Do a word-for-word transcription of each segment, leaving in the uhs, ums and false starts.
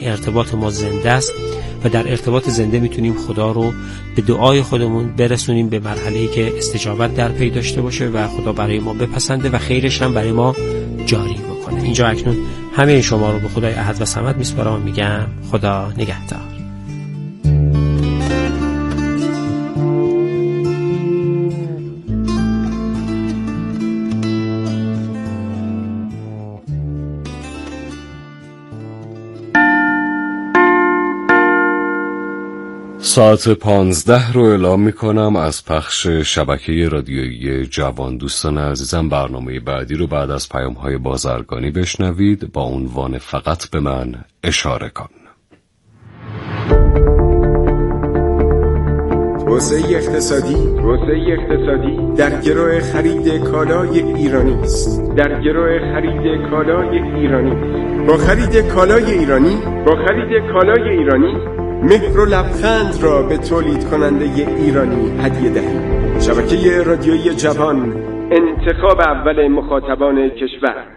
ارتباط ما زنده است و در ارتباط زنده میتونیم خدا رو به دعای خودمون برسونیم به مرحله‌ای که استجابت در پی داشته باشه و خدا برای ما بپسنده و خیرش هم برای ما جاری بکنه. اینجا اکنون همه شما رو به خدای احد و صمد میسپارم و میگم خدا نگهدار. ساعت پانزده رو اعلام می کنم از پخش شبکه رادیویی جوان. دوستان عزیزم، برنامه بعدی رو بعد از پیام‌های بازرگانی بشنوید با عنوان فقط به من اشاره کن. توسعه اقتصادی توسعه اقتصادی در گرو خرید کالای ایرانی است. در گرو خرید کالای ایرانی است. با خرید کالای ایرانی با خرید کالای ایرانی مهر و لبخند را به تولید کننده ایرانی هدیه دهید. شبکه رادیویی جوان، انتخاب اول مخاطبان کشور.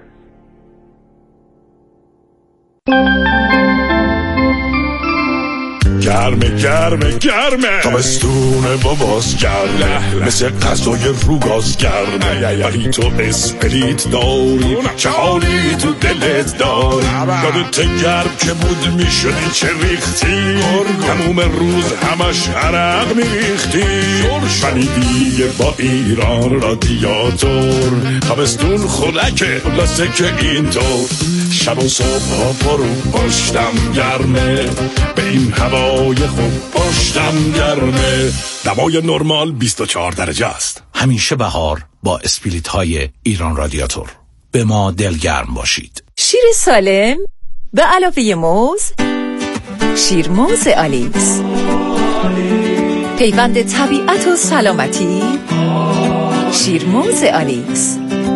گرمه گرمه گرمه تابستونه باباس گرمه مثل غذای روگاز گرمه ولی تو اسپریت داری چه حالی تو دلت داری یادت گرم که بود میشدی چه ریختی تموم روز همش عرق میریختی ولی دیگه با ایران رادیاتور تابستون خلکه خلاصه که اینطور شب و صبح ها پرو پشتم گرمه به این هوای خوب پشتم گرمه دمای نرمال بیست و چهار درجه است. همیشه بهار با اسپریت های ایران رادیاتور. به ما دلگرم باشید. شیر سالم به علاوه موز، شیر موز آلیس، پیوند طبیعت و سلامتی. شیر موز آلیس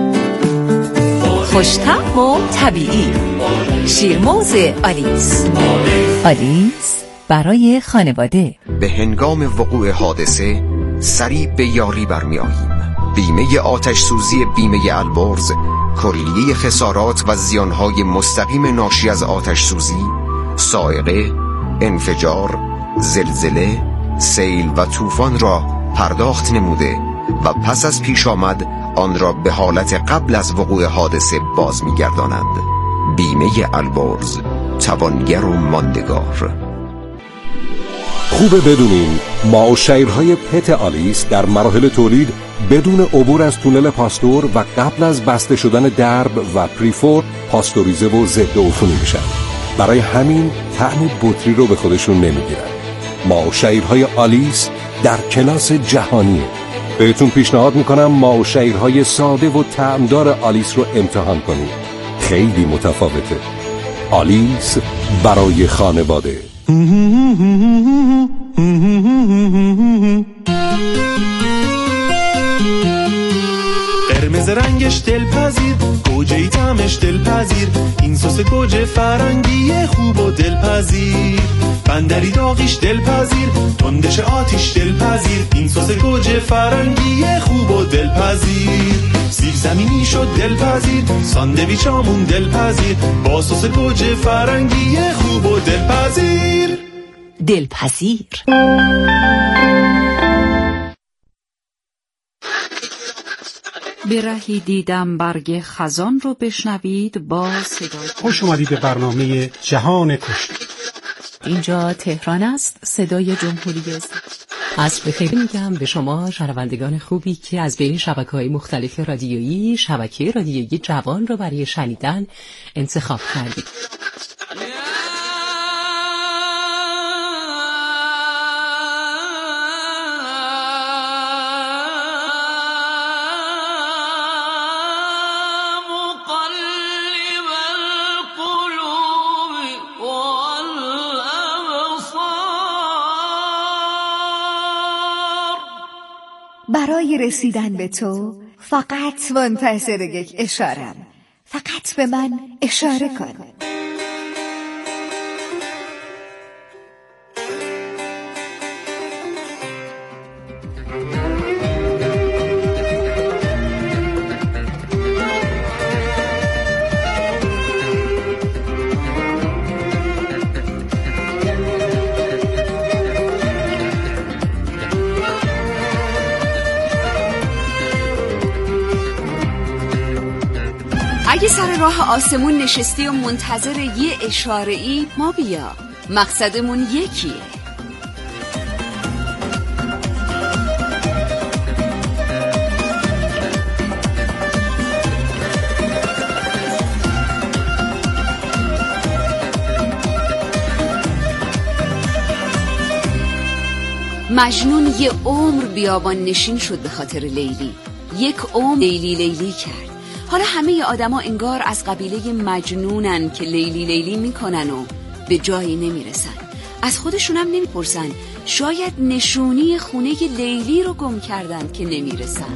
خوش‌طعم و طبیعی. شیر موز آلیس. آلیس برای خانواده. به هنگام وقوع حادثه سریع به یاری برمی آییم. بیمه آتش سوزی بیمه البرز کلیه خسارات و زیانهای مستقیم ناشی از آتش سوزی، صاعقه، انفجار، زلزله، سیل و طوفان را پرداخت نموده و پس از پیش آمد آن را به حالت قبل از وقوع حادثه باز می گردانند. بیمه البرز، توانگر و ماندگار. خوبه بدونین ما و شیرهای پت آلیس در مراحل تولید بدون عبور از تونل پاستور و قبل از بسته شدن درب و پریفور پاستوریزه و ضد عفونی میشن. برای همین طعم بطری رو به خودشون نمیگیرن. ما و شیرهای آلیس در کلاس جهانیه. بهتون پیشنهاد میکنم ما و شیرهای ساده و طعمدار آلیس رو امتحان کنید. خیلی متفاوته. آلیس برای خانواده. قرمز رنگش دلپذیر، گوجه‌ای طعمش دلپذیر، این سس گوجه فرنگی خوب و دلپذیر، بندری داغیش دلپذیر، تندش آتیش دلپذیر، این سس گوجه فرنگی خوب و دلپذیر، سیب زمینی شد دلپذیر، ساندویچامون دلپذیر، با سس گوجه فرنگی خوب و دلپذیر. دلپذیر. به رهی دیدم برگ خزان رو بشنوید با صدای. خوش اومدید به برنامه جهان کشتی. اینجا تهران است، صدای جمهوری اسلامی. از بخیر میگم به شما شنوندگان خوبی که از بین شبکه‌های مختلف رادیویی شبکه رادیویی جوان رو برای شنیدن انتخاب کردید. برای رسیدن به تو فقط منتظر یک اشارم. فقط به من اشاره کن. سر راه آسمون نشستی و منتظر یه اشاره ای، ما بیا، مقصدمون یکیه. مجنون یه عمر بیابان نشین شد به خاطر لیلی، یک عمر لیلی لیلی کرد. حالا همه آدما انگار از قبیله مجنونن که لیلی لیلی میکنن و به جایی نمیرسن. از خودشونم نمیپرسن شاید نشونی خونه لیلی رو گم کردن که نمیرسن.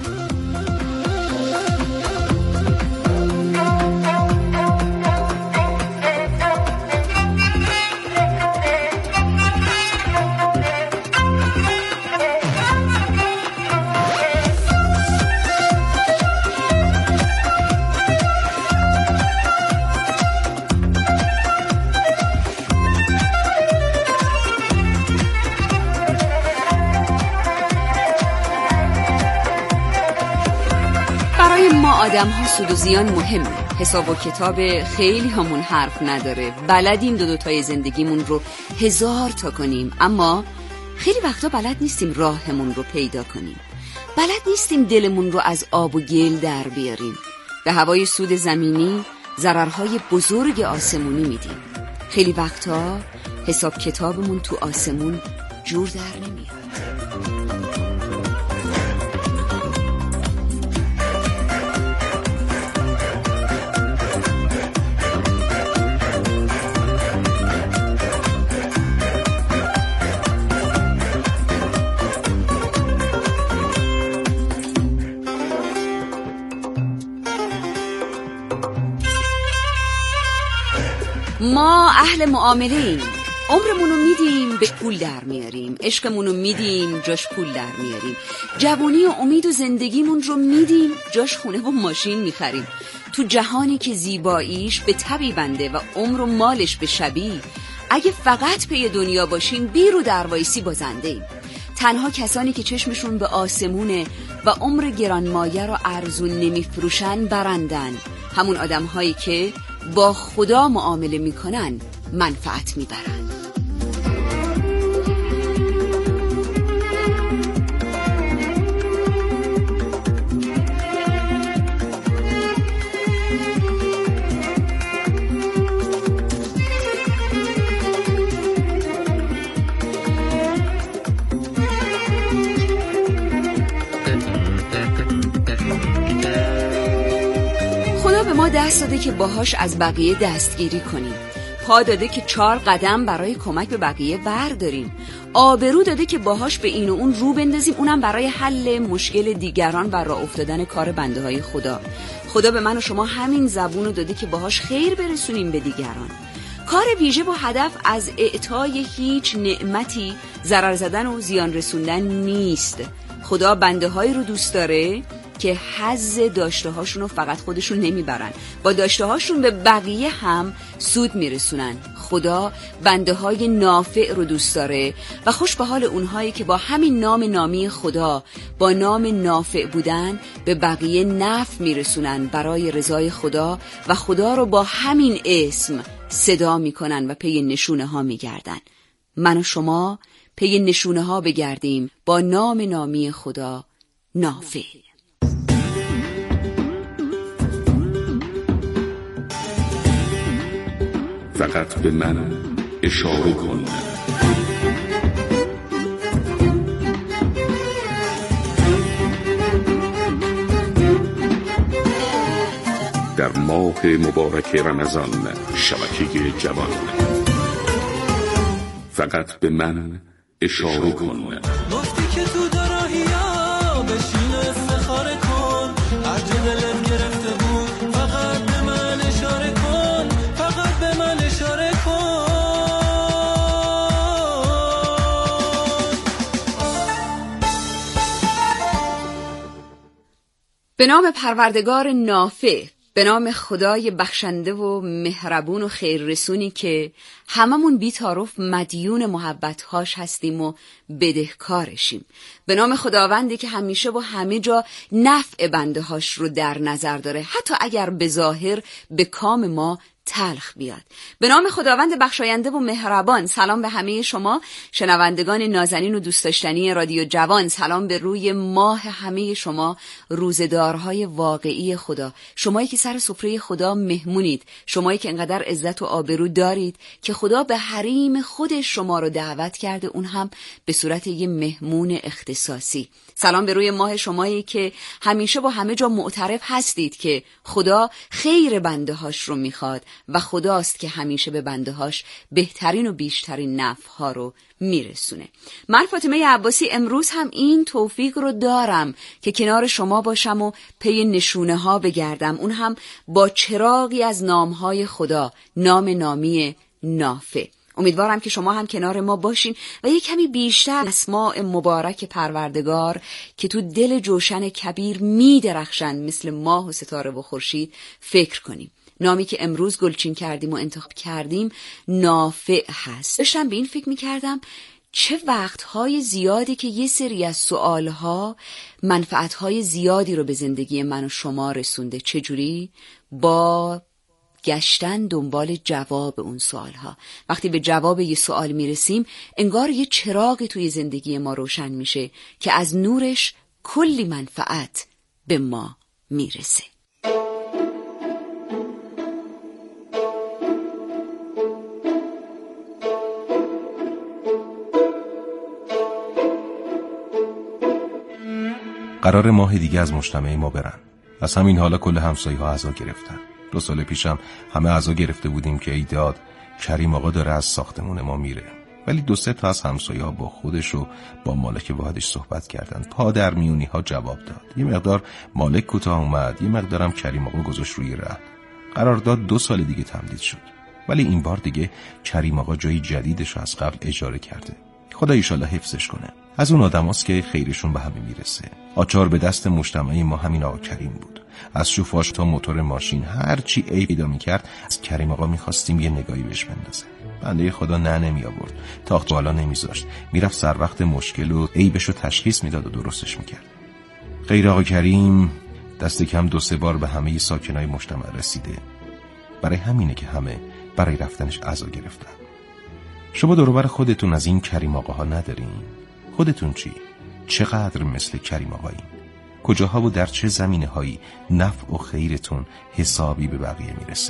آدم ها سود و زیان مهمه. حساب و کتاب خیلی همون حرف نداره. بلدیم دو دوتای زندگیمون رو هزار تا کنیم، اما خیلی وقتا بلد نیستیم راهمون رو پیدا کنیم. بلد نیستیم دلمون رو از آب و گل در بیاریم. به هوای سود زمینی ضررهای بزرگ آسمونی میدیم. خیلی وقتا حساب کتابمون تو آسمون جور در نمیاد. ما اهل معامله ایم. عمرمونو میدیم به پول در میاریم، عشقمونو میدیم جاش پول در میاریم، جوانی و امید و زندگیمون رو میدیم جاش خونه و ماشین میخریم. تو جهانی که زیباییش به تبی بنده و عمر و مالش به شبی، اگه فقط پی دنیا باشیم بیرو دروایسی بازنده ایم. تنها کسانی که چشمشون به آسمونه و عمر گرانمایه رو ارزون نمیفروشن برندن. همون آدم هایی که با خدا معامله میکنن منفعت میبرن. خدا به ما دست داده که باهاش از بقیه دستگیری کنیم، پا داده که چهار قدم برای کمک به بقیه برداریم، آبرو داده که باهاش به این و اون رو بندازیم، اونم برای حل مشکل دیگران و راه افتادن کار بنده های خدا. خدا به من و شما همین زبونو داده که باهاش خیر برسونیم به دیگران. کار ویژه با هدف از اعطای هیچ نعمتی ضرر زدن و زیان رسوندن نیست. خدا بنده هایی رو دوست داره که حظ داشته هاشون رو فقط خودشون نمیبرن، با داشته هاشون به بقیه هم سود میرسونن. خدا بنده های نافع رو دوست داره و خوش به حال اونهایی که با همین نام نامی خدا، با نام نافع بودن، به بقیه نفع میرسونن برای رضای خدا و خدا رو با همین اسم صدا میکنن و پی نشونه ها میگردن. من و شما پی نشونه ها بگردیم با نام نامی خدا نافع. فقط به من اشاره کن. در ماه مبارک رمضان شبکه جوان، فقط به من اشاره کن. گفتی که تو دراهی ها بشین و استخاره کن، هر جا دلت گرفته بود فقط به من اشاره کن، فقط به من اشاره کن. به نام پروردگار نافع، به نام خدای بخشنده و مهربون و خیررسونی که هممون بی تعارف مدیون محبت‌هاش هستیم و بدهکارشیم. به نام خداوندی که همیشه و همه جا نفع بنده‌هاش رو در نظر داره، حتی اگر به ظاهر به کام ما تلخ بیاد. به نام خداوند بخشاینده و مهربان. سلام به همه شما شنوندگان نازنین و دوست داشتنی رادیو جوان. سلام به روی ماه همه شما روزدارهای واقعی خدا، شمایی که سر سفره خدا مهمونید، شمایی که انقدر عزت و آبرو دارید که خدا به حریم خودش شما رو دعوت کرده، اون هم به صورت یه مهمون اختصاصی. سلام به روی ماه شمایی که همیشه با همه جا معترف هستید که خدا خیر بنده هاش رو میخواد و خداست که همیشه به بنده هاش بهترین و بیشترین نفع ها رو میرسونه. من فاطمه عباسی امروز هم این توفیق رو دارم که کنار شما باشم و پی نشونه ها بگردم، اون هم با چراغی از نام های خدا، نام نامی نافع. امیدوارم که شما هم کنار ما باشین و یک کمی بیشتر اسماء مبارک پروردگار که تو دل جوشن کبیر می درخشن مثل ماه و ستاره و خورشید فکر کنیم. نامی که امروز گلچین کردیم و انتخاب کردیم نافع هست. داشتم به این فکر می کردم چه وقتهای زیادی که یه سری از سوالها منفعتهای زیادی رو به زندگی من و شما رسونده. چجوری؟ با گشتن دنبال جواب اون سوالها. وقتی به جواب یه سوال میرسیم انگار یه چراغ توی زندگی ما روشن میشه که از نورش کلی منفعت به ما میرسه. قرار ماه دیگه از مجتمع ما برن. از همین حالا کل همسایه ها عزا گرفتن. دو سال پیشم همه عزا گرفته بودیم که ایداد کریم آقا داره از ساختمون ما میره، ولی دو سه تا از همسایه ها با خودش و با مالک واحدش صحبت کردن. پا در میونی ها جواب داد. یه مقدار مالک کوتاه اومد، یه مقدارم کریم آقا گذاشت روی ره. قرارداد دو سال دیگه تمدید شد، ولی این بار دیگه کریم آقا جای جدیدش رو از قبل اجاره کرده. خدا ایشالله حفظش کنه. از اون آدماست که خیرشون به همه میرسه. آچار به دست مجتمع ما همین آقا کریم بود. از شوفاژ تا موتور ماشین هر چی عیب پیدا می‌کرد از کریم آقا می‌خواستیم یه نگاهی بهش بندازه. بنده خدا نه نمی آورد، تاخت بالا نمیذاشت، میرفت سر وقت مشکل و عیبشو تشخیص میداد و درستش میکرد. غیر آقا کریم دست کم دو سه بار به همه ساکنای مجتمع رسیده. برای همینه که همه برای رفتنش عزا گرفتن. شما دور و بر خودتون از این کریم آقاها ندارین؟ خودتون چی؟ چقدر مثل کریم آقایین؟ کجاها و در چه زمینه هایی نفع و خیرتون حسابی به بقیه میرسه؟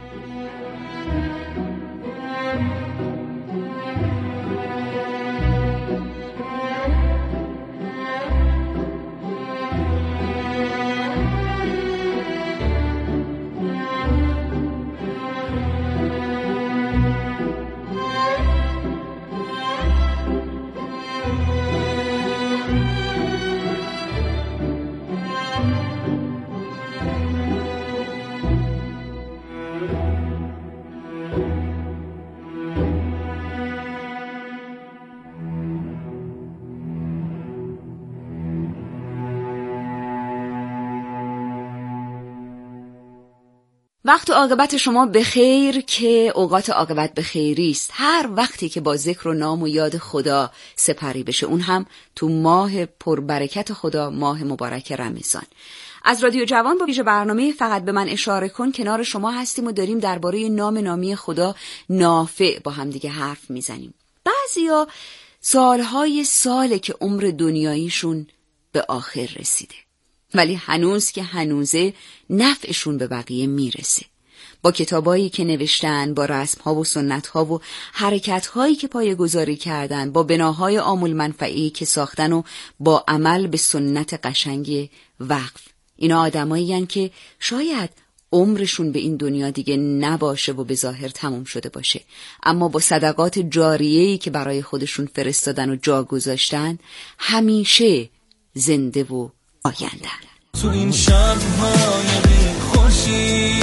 وقت و عاقبت شما بخیر که اوقات عاقبت بخیری است. هر وقتی که با ذکر و نام و یاد خدا سپری بشه، اون هم تو ماه پربرکت خدا، ماه مبارک رمضان. از رادیو جوان با ویژه برنامه فقط به من اشاره کن کنار شما هستیم و داریم درباره نام نامی خدا نافع با هم دیگه حرف میزنیم. بعضیا سالهای ساله که عمر دنیاییشون به آخر رسیده، ولی هنوز که هنوزه نفعشون به بقیه میرسه. با کتابایی که نوشتن، با رسمها و سنتها و حرکتهایی که پایه‌گذاری کردن، با بناهای عامل منفعی که ساختن و با عمل به سنت قشنگ وقف. اینا آدمایی هن که شاید عمرشون به این دنیا دیگه نباشه و به ظاهر تموم شده باشه، اما با صدقات جاریه‌ای که برای خودشون فرستادن و جا گذاشتن همیشه زنده و آینده. تو این شب‌های بی خوشی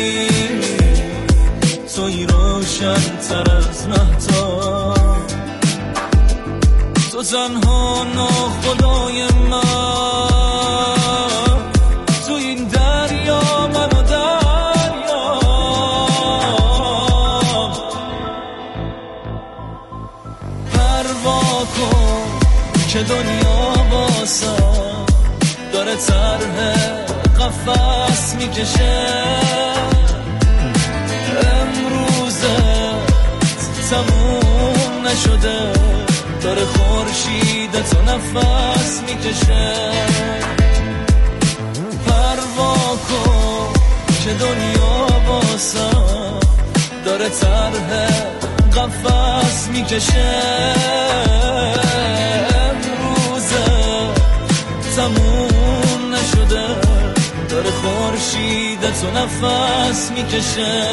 توی روشن تر از مهتاب، تو تنها ناخدای من، تو این دریا منو در پروا کن که دنیا واسه داره طرح قفس میکشه، امروزه تموم نشده داره خورشیدتو نفس میکشه. پروا کن که دنیا واسه داره طرح قفس میکشه، امروزه تموم نشده داره خورشیدتو نفس میکشه.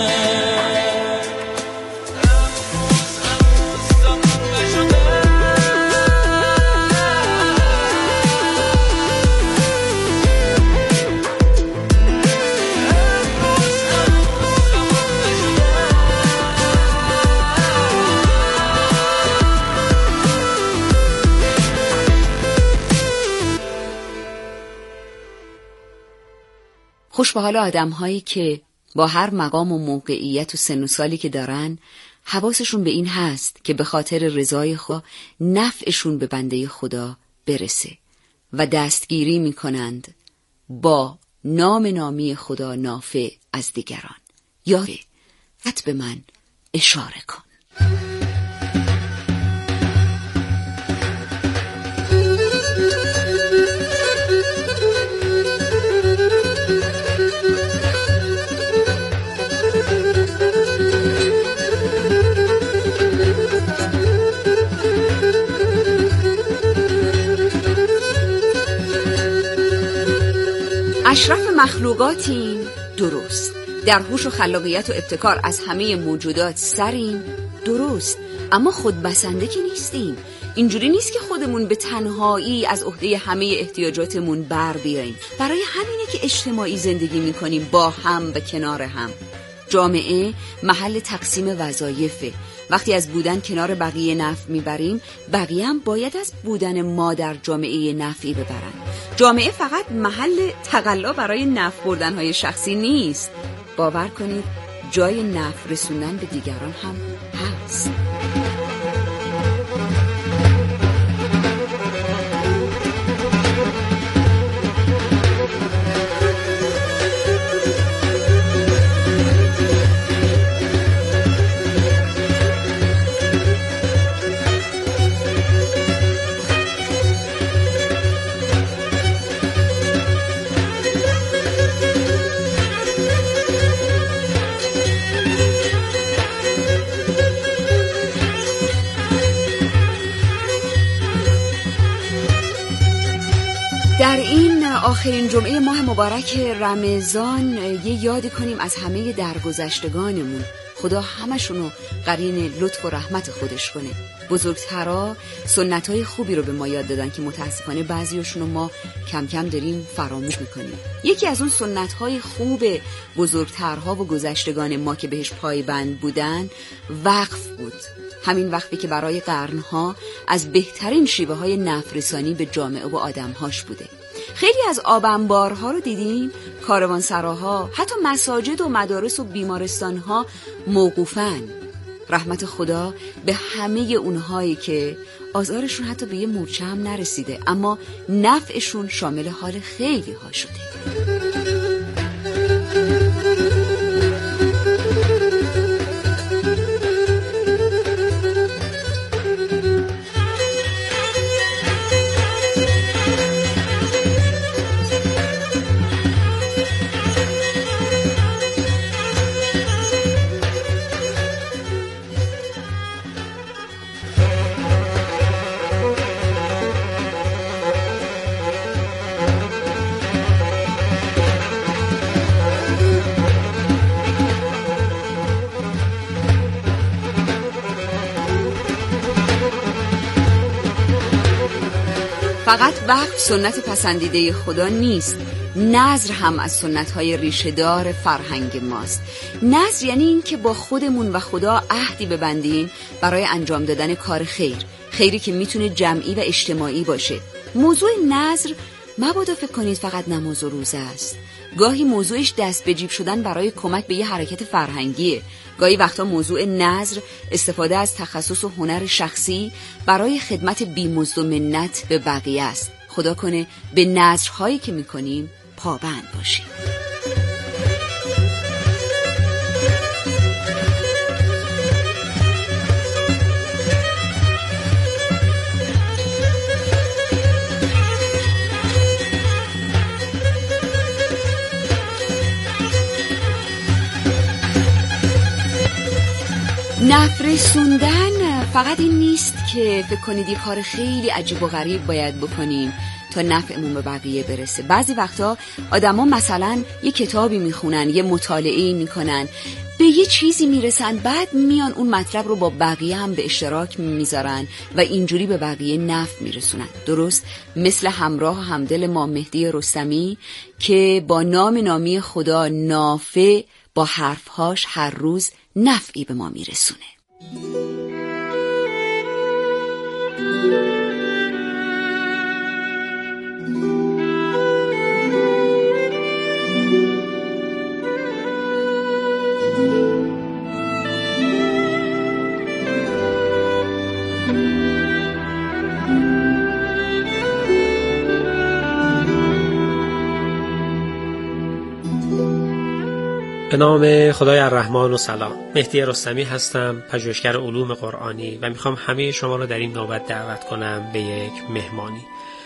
خوش به حال آدم هایی که با هر مقام و موقعیت و سن و سالی که دارن حواسشون به این هست که به خاطر رضای خدا نفعشون به بنده خدا برسه و دستگیری میکنند با نام نامی خدا نافع از دیگران. یاره حت به من اشاره کن. اشرف مخلوقاتیم، درست. در هوش و خلاقیت و ابتکار از همه موجودات سریم، درست. اما خودبسنده که نیستیم. اینجوری نیست که خودمون به تنهایی از عهده همه احتیاجاتمون بر بیاییم. برای همینه که اجتماعی زندگی میکنیم، با هم و کنار هم. جامعه محل تقسیم وظایفه. وقتی از بودن کنار بقیه نفع میبریم، بقیه هم باید از بودن ما در جامعه نفعی ببرن. جامعه فقط محل تقلا برای نفع بردنهای شخصی نیست. باور کنید جای نفع رسوندن به دیگران هم هست. در این آخرین جمعه ماه مبارک رمضان یه یاد کنیم از همه درگذشتگانمون. خدا همشونو قرین لطف و رحمت خودش کنه. بزرگترها سنت‌های خوبی رو به ما یاد دادن که متاسفانه بعضیاشونو ما کم کم داریم فراموش میکنیم. یکی از اون سنت‌های خوب بزرگترها و گذشتگان ما که بهش پایبند بودن وقف بود. همین وقتی که برای قرنها از بهترین شیوه های نفع‌رسانی به جامعه و آدمهاش بوده. خیلی از آب انبارها رو دیدیم، کاروانسراها، حتی مساجد و مدارس و بیمارستانها موقوفن. رحمت خدا به همه اونهایی که آزارشون حتی به یه مورچه هم نرسیده، اما نفعشون شامل حال خیلی ها شده. فقط وقف سنت پسندیده خدا نیست، نذر هم از سنت‌های ریشه‌دار فرهنگ ماست. نذر یعنی این که با خودمون و خدا عهدی ببندیم برای انجام دادن کار خیر، خیری که میتونه جمعی و اجتماعی باشه. موضوع نذر مبادا فکر کنید فقط نماز و روزه است. گاهی موضوعش دست به جیب شدن برای کمک به یه حرکت فرهنگیه. گاهی وقتا موضوع نذر استفاده از تخصص و هنر شخصی برای خدمت بی‌مزد و منت به بقیه است. خدا کنه به نذرهایی که میکنیم پابند باشیم. نفرسوندن فقط این نیست که فکر کنید یه کار خیلی عجیب و غریب باید بکنیم تا نفعمون به بقیه برسه. بعضی وقتا آدما مثلا یه کتابی میخونن، یه مطالعه‌ای میکنن، به یه چیزی میرسن، بعد میان اون مطلب رو با بقیه هم به اشتراک میذارن و اینجوری به بقیه نفع میرسونن. درست مثل همراه و همدل ما مهدی رستمی که با نام نامی خدا نافع با حرفهاش هر روز نفعی به ما میرسونه. به نام خدای الرحمن و سلام. مهدی رستمی هستم، پژوهشگر علوم قرآنی و میخوام همه شما رو در این نوبت دعوت کنم به یک مهمانی.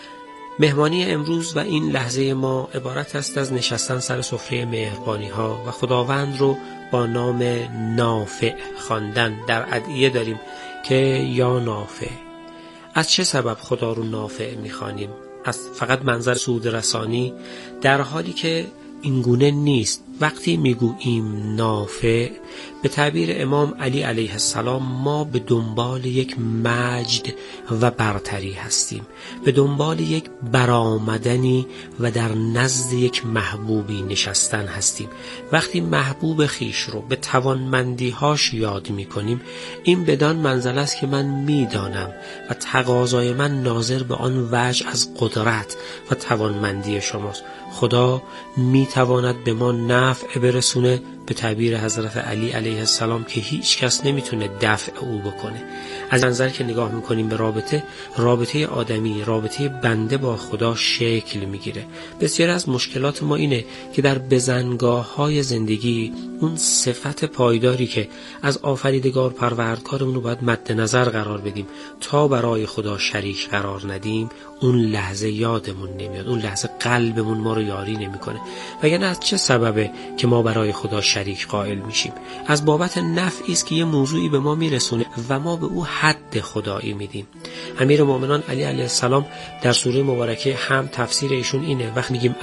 مهمانی امروز و این لحظه ما عبارت است از نشستن سر سفره مهربانی ها و خداوند رو با نام نافع خواندن. در ادعیه داریم که یا نافع. از چه سبب خدا رو نافع میخوانیم؟ از فقط منظر سود رسانی؟ در حالی که این گونه نیست. وقتی میگوییم نافع، به تعبیر امام علی علیه السلام ما به دنبال یک مجد و برتری هستیم، به دنبال یک برآمدنی و در نزد یک محبوبی نشستن هستیم. وقتی محبوب خیش رو به توانمندی‌هاش یاد می‌کنیم، این بدان منزل است که من می‌دانم و تقاضای من ناظر به آن وجه از قدرت و توانمندی شماست. خدا می‌تواند به ما نفع برسونه، به تعبیر حضرت علی علیه السلام که هیچ کس نمیتونه دفع او بکنه. از منظر که نگاه میکنیم به رابطه، رابطه آدمی، رابطه بنده با خدا شکل میگیره. بسیار از مشکلات ما اینه که در بزنگاه های زندگی اون صفت پایداری که از آفریدگار پروردگارمون رو باید مد نظر قرار بدیم تا برای خدا شریک قرار ندیم، اون لحظه یادمون نمیاد، اون لحظه قلبمون ما رو یاری نمیکنه. وگرنه از چه سببه که ما برای خدا شریک قائل میشیم؟ از بابت نفعی است که یه موضوعی به ما میرسونه و ما به او حد خدایی میدیم. امیرالمومنین علی علیه السلام در سوره مبارکه هم تفسیر ایشون اینه، وقت میگیم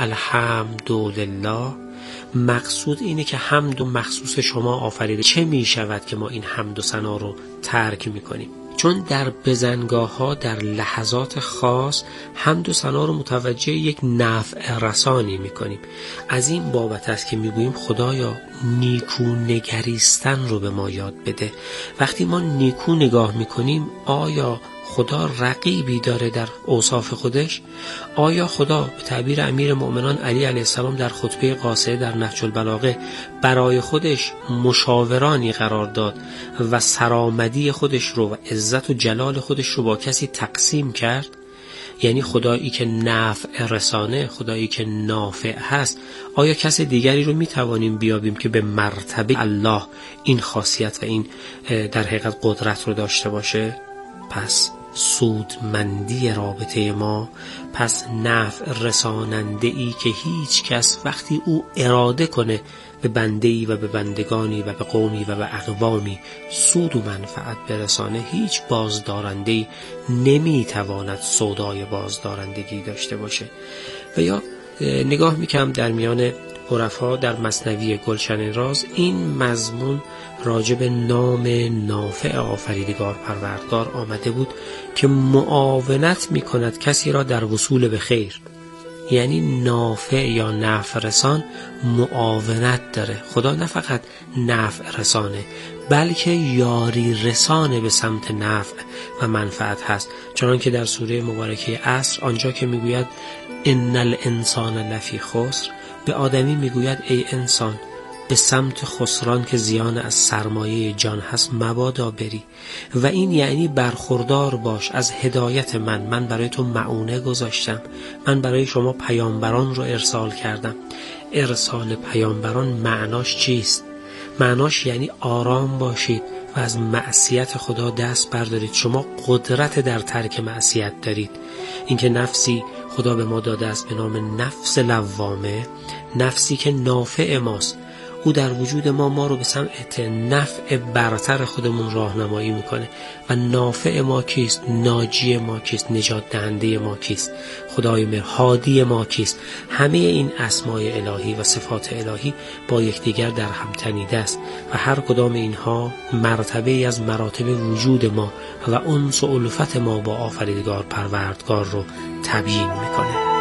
الحمدلله، مقصود اینه که حمد و مخصوص شما آفریده. چه میشود که ما این حمد و ثنا رو ترک میکنیم؟ چون در بزنگاه ها در لحظات خاص حمد و ثنا رو متوجه یک نفع رسانی میکنیم. از این بابت است که میگوییم خدایا نیکو نگریستن رو به ما یاد بده. وقتی ما نیکو نگاه میکنیم، آیا خدا رقیبی داره در اوصاف خودش؟ آیا خدا به تعبیر امیر مؤمنان علی علیه السلام در خطبه قاصده در نهج البلاغه برای خودش مشاورانی قرار داد و سرآمدی خودش رو و عزت و جلال خودش رو با کسی تقسیم کرد؟ یعنی خدایی که نفع رسانه، خدایی که نافع هست، آیا کس دیگری رو میتوانیم بیابیم که به مرتبه الله این خاصیت و این در حقیقت قدرت رو داشته باشه؟ پس سودمندی رابطه ما، پس نفع رساننده ای که هیچ کس وقتی او اراده کنه به بنده‌ای و به بندگانی و به قومی و به اقوامی سود و منفعت برسانه، هیچ بازدارنده‌ای نمیتواند سودای بازدارندگی داشته باشه. و یا نگاه میکنم در میان عرفا در مثنوی گلشن راز این مضمون راجع به نام نافع آفریدگار پروردگار آمده بود که معاونت میکند کسی را در وصول به خیر. یعنی نافع یا نفع رسان معاونت داره. خدا نه فقط نفع رسانه، بلکه یاری رسانه به سمت نفع و منفعت هست، چنان که در سوره مبارکه عصر آنجا که میگوید ان الانسان لفی خسر، به آدمی میگوید ای انسان به سمت خسران که زیان از سرمایه جان هست مبادا بری. و این یعنی برخوردار باش از هدایت من. من برای تو معونه گذاشتم، من برای شما پیامبران رو ارسال کردم. ارسال پیامبران معناش چیست؟ معناش یعنی آرام باشید و از معصیت خدا دست بردارید. شما قدرت در ترک معصیت دارید. اینکه نفسی خدا به ما داده است به نام نفس لوامه، نفسی که نافع ماست. او در وجود ما ما رو به سمت نفع برتر خودمون راهنمایی میکنه. و نافع ما کیست؟ ناجی ما کیست؟ نجات دهنده ما کیست؟ خدای مهر هادی ما کیست؟ همه این اسمای الهی و صفات الهی با یکدیگر در هم تنیده است و هر کدام اینها مرتبه ای از مراتب وجود ما و انس و الفت ما با آفریدگار پروردگار رو تبیین میکنه.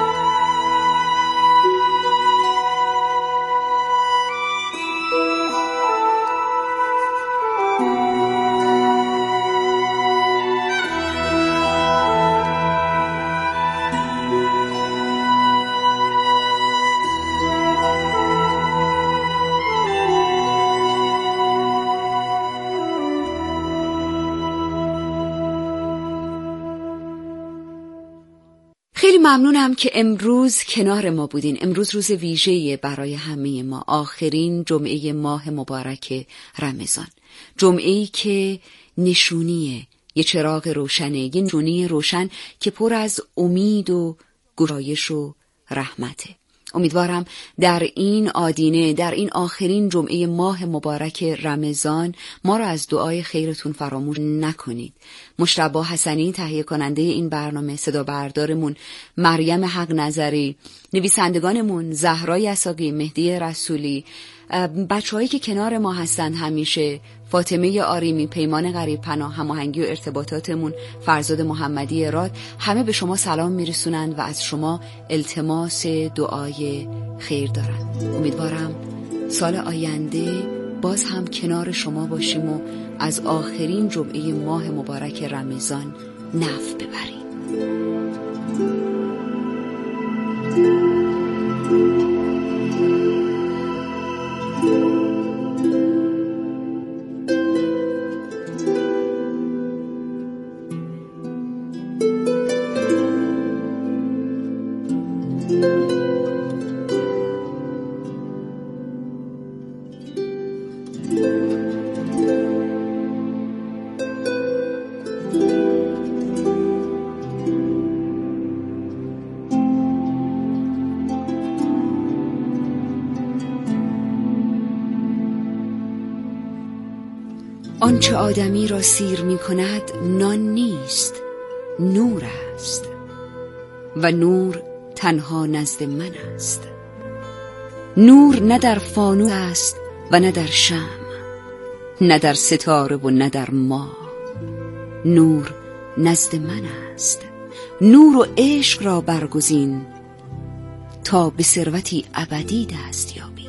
خیلی ممنونم که امروز کنار ما بودین. امروز روز ویژه‌ای برای همه ما، آخرین جمعه ماه مبارک رمضان، جمعه‌ای که نشونیه یه چراغ روشنه، یه نشونی روشن که پر از امید و گشایش و رحمته. امیدوارم در این آدینه، در این آخرین جمعه ماه مبارک رمضان ما را از دعای خیرتون فراموش نکنید. مجتبی حسنی تهیه کننده این برنامه، صدا بردارمون مریم حق نظری، نویسندگانمون زهرا یساقی، مهدی رسولی، بچه‌هایی که کنار ما هستند همیشه، فاطمه آریمی، پیمان غریب پناه، هماهنگی و ارتباطاتمون فرزاد محمدی راد، همه به شما سلام میرسونند و از شما التماس دعای خیر دارند. امیدوارم سال آینده باز هم کنار شما باشیم و از آخرین جمعه ماه مبارک رمضان نفع ببریم. آنچه آدمی را سیر می کند نان نیست، نور است و نور تنها نزد من است. نور نه در فانوس است و نه در شمع، نه در ستاره و نه در ماه. نور نزد من است. نور و عشق را برگزین تا به ثروتی ابدی دست یابی.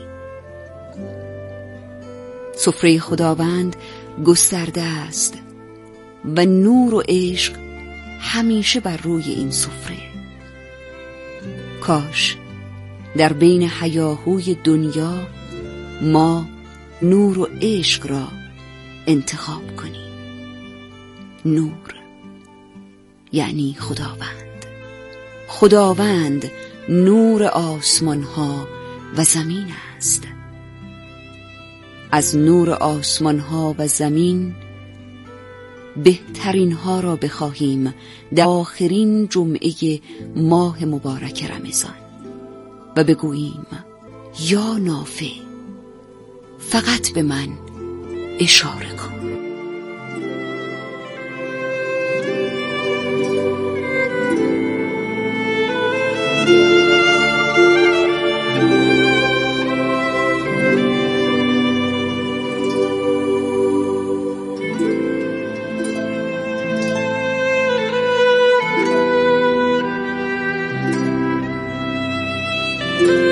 سفره خداوند گسترده است و نور و عشق همیشه بر روی این سفره. کاش در بین هیاهوی دنیا ما نور و عشق را انتخاب کنیم. نور یعنی خداوند. خداوند نور آسمان ها و زمین است. از نور آسمان ها و زمین بهترین ها را بخواهیم در آخرین جمعه ماه مبارک رمضان و بگوییم یا نافع فقط به من اشاره کن. thank you